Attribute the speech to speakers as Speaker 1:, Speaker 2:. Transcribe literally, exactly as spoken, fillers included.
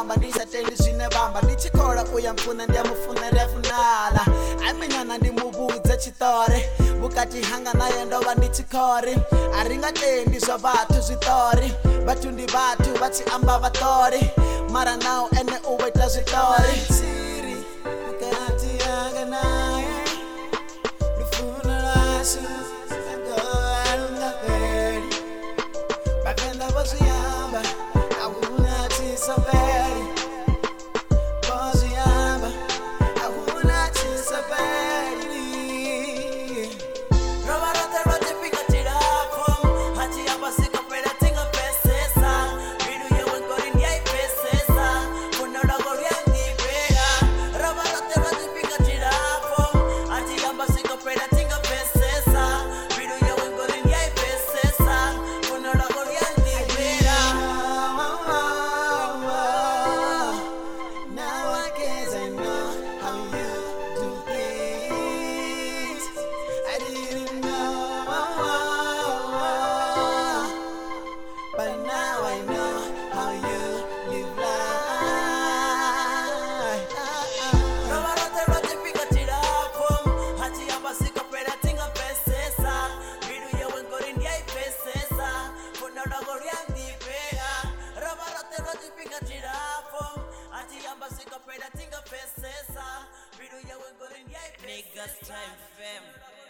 Speaker 1: bamba ndisatendi zvine bamba ndichikora uya mfuna ndiyamufunere funala aminyana ndimubudze chitori bukati hanga naye ndova ndichikori aringatendi zva vathu zvitori vathu ndi vathu vachiamba vatori mara nawo ene uweta zvitori siri bukati hanga naye ndifuna rasu Boziyamba, I will not see so bad. Boziyamba, I will not see so bad. Robarata rote pinga tirapo, hati aba sika pera tinga pesesa. Bidu ye wen korin yai pesesa, kuna rago yandi pera. Robarata rote pinga tirapo, hati aba sika pera tinga pesesa. Bidu ye wen korin yai pesesa, kuna rago yandi. Niggas time fam.